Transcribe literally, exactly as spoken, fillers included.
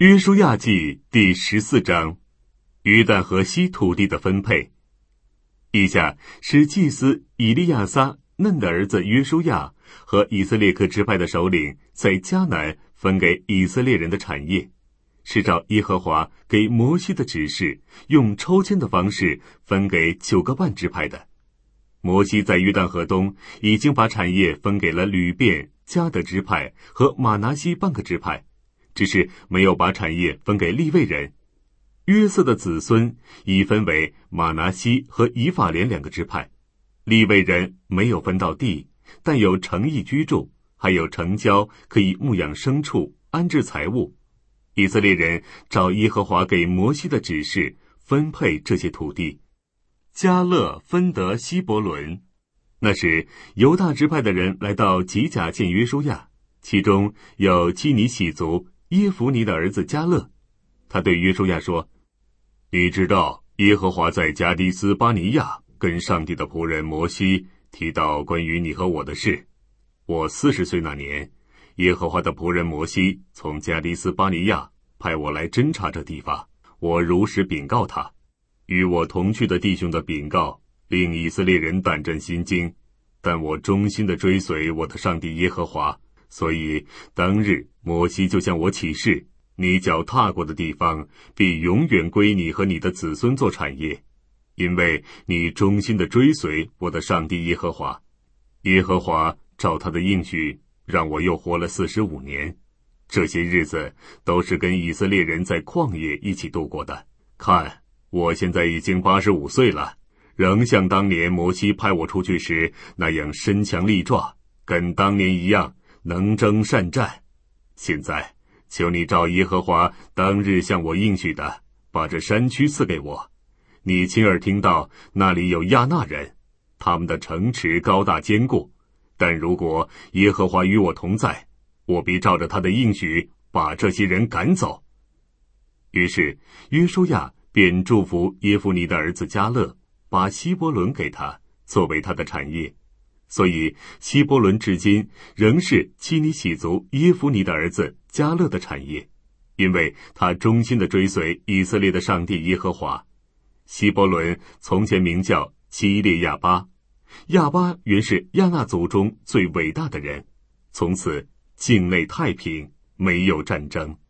约书亚记第十四章，约旦河西土地的分配。以下是祭司以利亚撒、嫩的儿子约书亚和以色列各支派的首领在迦南分给以色列人的产业，是照耶和华给摩西的指示，用抽签的方式分给九个半支派的。摩西在约旦河东已经把产业分给了吕便、迦得支派和玛拿西半个支派，只是没有把产业分给利未人。约瑟的子孙已分为玛拿西和以法莲两个支派，利未人没有分到地，但有城邑居住，还有城郊可以牧养牲畜，安置财物。以色列人照耶和华给摩西的指示分配这些土地。迦勒分得希伯伦。那时犹大支派的人来到吉甲见约书亚，其中有基尼喜族耶孚尼的儿子迦勒。他对约书亚说，你知道耶和华在加低斯巴尼亚跟上帝的仆人摩西提到关于你和我的事。我四十岁那年，耶和华的仆人摩西从加低斯巴尼亚派我来侦察这地方，我如实禀告他。与我同去的弟兄的禀告令以色列人胆战心惊，但我忠心地追随我的上帝耶和华，所以当日摩西就向我起誓，你脚踏过的地方必永远归你和你的子孙做产业，因为你忠心地追随我的上帝耶和华。耶和华照他的应许让我又活了四十五年，这些日子都是跟以色列人在旷野一起度过的。看，我现在已经八十五岁了，仍像当年摩西派我出去时那样身强力壮，跟当年一样能征善战。现在求你照耶和华当日向我应许的，把这山区赐给我。你亲耳听到那里有亚纳人，他们的城池高大坚固，但如果耶和华与我同在，我必照着他的应许把这些人赶走。于是约书亚便祝福耶孚尼的儿子迦勒，把希伯伦给他作为他的产业。所以希伯伦至今仍是基尼喜族耶孚尼的儿子迦勒的产业，因为他忠心地追随以色列的上帝耶和华。希伯伦从前名叫基列亚巴，亚巴原是亚纳族中最伟大的人，从此境内太平，没有战争。